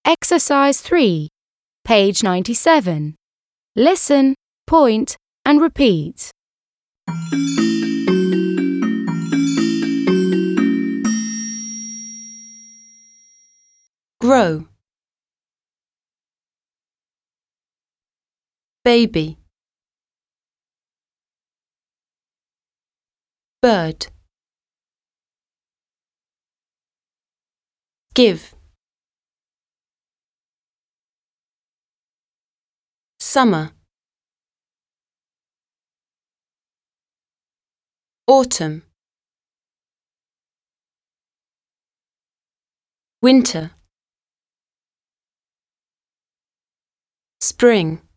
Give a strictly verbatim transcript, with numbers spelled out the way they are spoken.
Exercise three, page ninety-seven. Listen, point, and repeat. Grow. Baby. Bird. Give. Summer. Autumn. Winter. Spring.